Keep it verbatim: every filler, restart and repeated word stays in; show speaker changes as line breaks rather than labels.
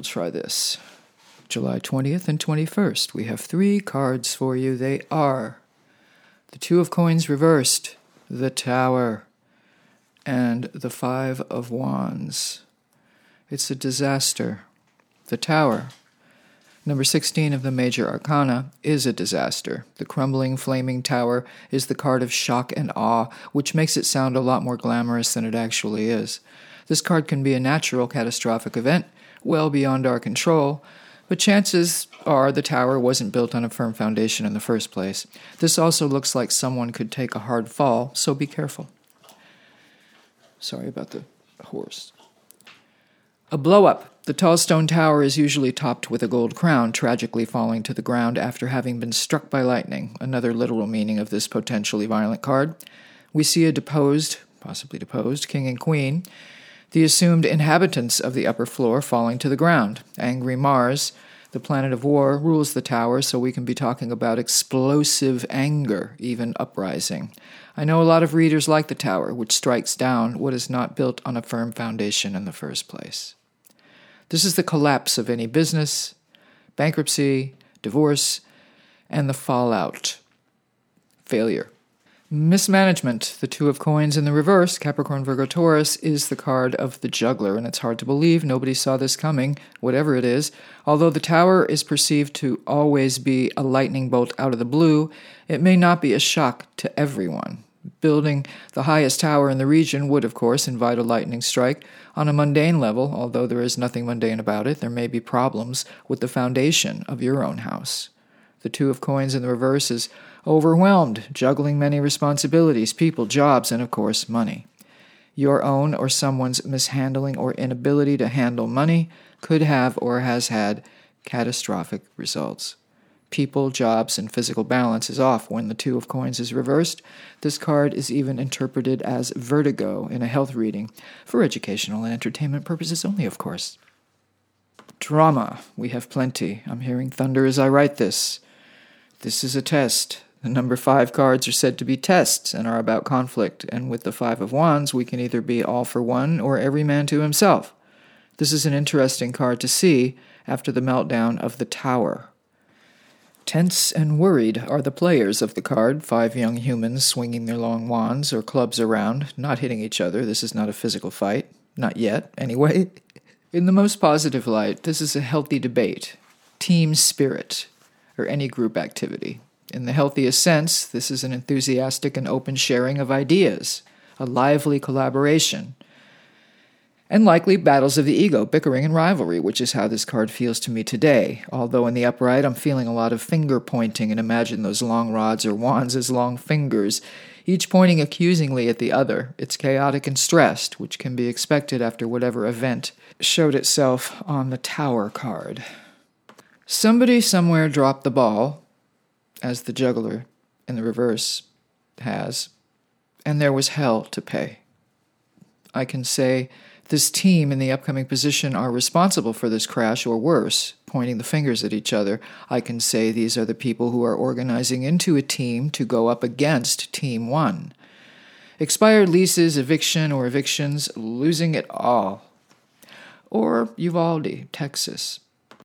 we'll try this. July twentieth and twenty-first. We have three cards for you. They are the Two of Coins reversed, the Tower, and the Five of Wands. It's a disaster. The Tower, number sixteen of the major arcana, is a disaster. The crumbling, flaming tower is the card of shock and awe, which makes it sound a lot more glamorous than it actually is. This card can be a natural catastrophic event, well beyond our control, but chances are the tower wasn't built on a firm foundation in the first place. This also looks like someone could take a hard fall, so be careful. Sorry about the horse. A blow-up. The tall stone tower is usually topped with a gold crown, tragically falling to the ground after having been struck by lightning, another literal meaning of this potentially violent card. We see a deposed, possibly deposed, king and queen, the assumed inhabitants of the upper floor falling to the ground. Angry Mars, the planet of war, rules the tower, so we can be talking about explosive anger, even uprising. I know a lot of readers like the tower, which strikes down what is not built on a firm foundation in the first place. This is the collapse of any business, bankruptcy, divorce, and the fallout. Failure. Mismanagement. The Two of Coins in the reverse, Capricorn, Virgo, Taurus, is the card of the juggler, and it's hard to believe nobody saw this coming, whatever it is. Although the tower is perceived to always be a lightning bolt out of the blue, it may not be a shock to everyone. Building the highest tower in the region would, of course, invite a lightning strike. On a mundane level, although there is nothing mundane about it, there may be problems with the foundation of your own house. The Two of Coins in the reverse is overwhelmed, juggling many responsibilities, people, jobs, and, of course, money. Your own or someone's mishandling or inability to handle money could have or has had catastrophic results. People, jobs, and physical balance is off when the Two of Coins is reversed. This card is even interpreted as vertigo in a health reading, for educational and entertainment purposes only, of course. Drama. We have plenty. I'm hearing thunder as I write this. This is a test. The number five cards are said to be tests and are about conflict, and with the Five of Wands, we can either be all for one or every man to himself. This is an interesting card to see after the meltdown of the Tower. Tense and worried are the players of the card, five young humans swinging their long wands or clubs around, not hitting each other. This is not a physical fight. Not yet, anyway. In the most positive light, this is a healthy debate, team spirit, or any group activity. In the healthiest sense, this is an enthusiastic and open sharing of ideas, a lively collaboration, and likely battles of the ego, bickering and rivalry, which is how this card feels to me today. Although in the upright, I'm feeling a lot of finger pointing, and imagine those long rods or wands as long fingers, each pointing accusingly at the other. It's chaotic and stressed, which can be expected after whatever event showed itself on the Tower card. Somebody somewhere dropped the ball, as the juggler in the reverse has, and there was hell to pay. I can say this team in the upcoming position are responsible for this crash, or worse, pointing the fingers at each other. I can say these are the people who are organizing into a team to go up against Team One. Expired leases, eviction or evictions, losing it all. Or Uvalde, Texas.